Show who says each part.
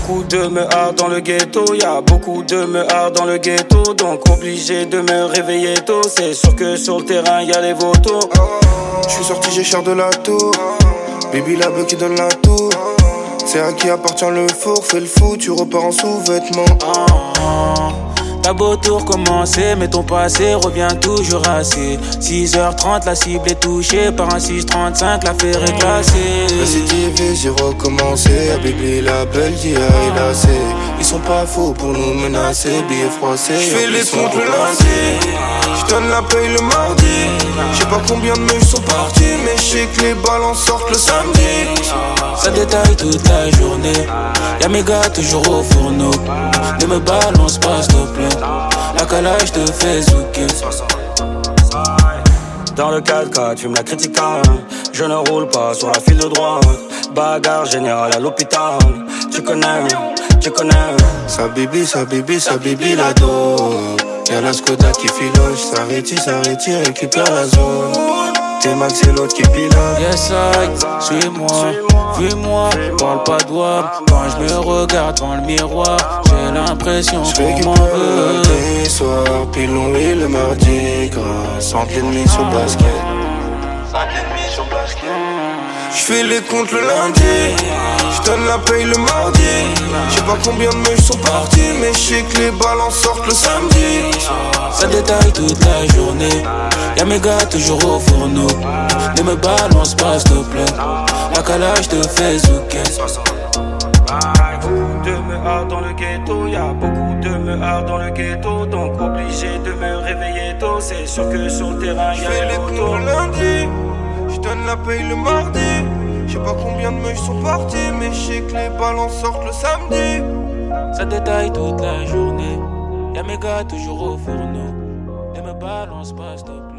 Speaker 1: beaucoup de meurs dans le ghetto, y'a beaucoup de meurs dans le ghetto, donc obligé de me réveiller tôt. C'est sûr que sur le terrain y'a les vautours.
Speaker 2: J'suis sorti, j'ai cher de la tour. Baby la beuh qui donne la tour. C'est à qui appartient le four, fais le fou, tu repars en sous-vêtements.
Speaker 1: T'as beau tout recommencer, mais ton passé revient toujours assez. 6h30, la cible est touchée par un 635, l'affaire est classée.
Speaker 2: Récidivé, j'ai recommencé. Baby la belle d'IA et la C. Ils sont pas faux pour nous menacer. Billets froissés. J'fais les comptes le lundi. J'donne la paye le mardi. J'sais pas combien de meufs sont partis, mais j'sais que les balances sortent le samedi.
Speaker 1: Ça détaille toute la journée. Y'a mes gars toujours au fourneau. Ne me balance pas s'il te plaît. La calage te fait zouker. Dans le 4x4, tu me la critiques. Je ne roule pas sur la file de droite. Bagarre générale à l'hôpital. Tu connais.
Speaker 2: Sa bibi la dos. Y'a la Skoda qui filoche. Ça retire, récupère la zone. T'es Max c'est l'autre qui pilote.
Speaker 1: Yes I, suis-moi, parle pas de WAP. Quand je me regarde devant le miroir, j'ai l'impression qu'on m'en veut.
Speaker 2: Les soirs, pilon et le mardi gras. 100 l'ennemi sur basket. J'fais les comptes le lundi. J'donne la paye le mardi. J'sais pas combien de meufs sont partis, mais j'sais que les balances sortent le samedi.
Speaker 1: Ça détaille toute la journée. Y'a mes gars toujours au fourneau. Ne me balance pas s'il te plaît. La calage te fait zouker. Beaucoup de meurs dans le ghetto, y'a beaucoup de meurs dans le ghetto, donc obligé de me réveiller tôt. C'est sûr que sur le terrain y'a
Speaker 2: J'fais les comptes le lundi. J'donne la paye le mardi. J'sais pas combien de meufs sont partis, mais j'sais que les balances sortent le samedi.
Speaker 1: Ça détaille toute la journée. Y'a mes gars toujours au fourneau. Ne me balance pas s'il te plaît.